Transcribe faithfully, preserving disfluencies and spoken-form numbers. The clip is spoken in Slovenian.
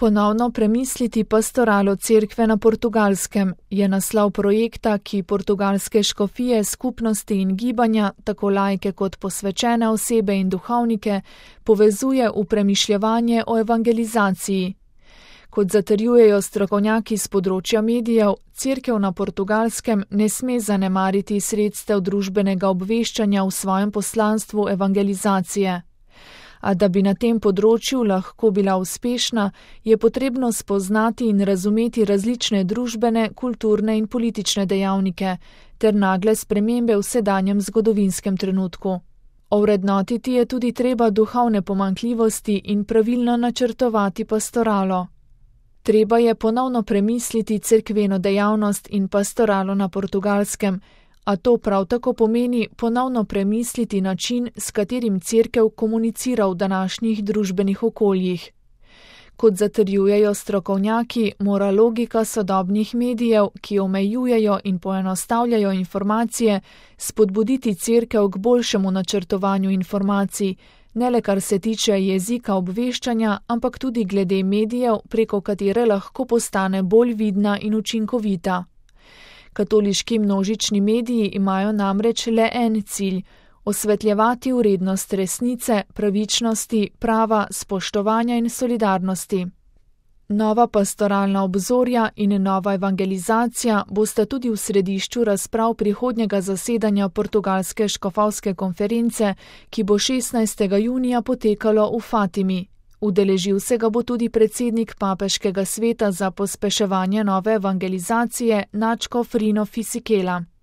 Ponovno premisliti pastoralo cerkve na Portugalskem je naslov projekta, ki portugalske škofije, skupnosti in gibanja, tako laike kot posvečene osebe in duhovnike, povezuje v premišljevanje o evangelizaciji. Kot zatrjujejo strokovnjaki z področja medijev, cerkev na Portugalskem ne sme zanemariti sredstev družbenega obveščanja v svojem poslanstvu evangelizacije. A da bi na tem področju lahko bila uspešna, je potrebno spoznati in razumeti različne družbene, kulturne in politične dejavnike ter nagle spremembe v sedanjem zgodovinskem trenutku. Ovrednotiti je tudi treba duhovne pomanjkljivosti in pravilno načrtovati pastoralo. Treba je ponovno premisliti cerkveno dejavnost in pastoralo na Portugalskem, a to prav tako pomeni ponovno premisliti način, s katerim cerkev komunicira v današnjih družbenih okoljih. Kot zatrjujejo strokovnjaki, mora logika sodobnih medijev, ki omejujejo in poenostavljajo informacije, spodbuditi cerkev k boljšemu načrtovanju informacij, ne le kar se tiče jezika obveščanja, ampak tudi glede medijev, preko katere lahko postane bolj vidna in učinkovita. Katoliški množični mediji imajo namreč le en cilj – osvetljevati vrednost resnice, pravičnosti, prava, spoštovanja in solidarnosti. Nova pastoralna obzorja in nova evangelizacija bosta tudi v središču razprav prihodnjega zasedanja portugalske škofovske konference, ki bo šestnajstega junija potekalo v Fatimi. Udeležil se ga bo tudi predsednik Papeškega sveta za pospeševanje nove evangelizacije Načko Frino Fisikela.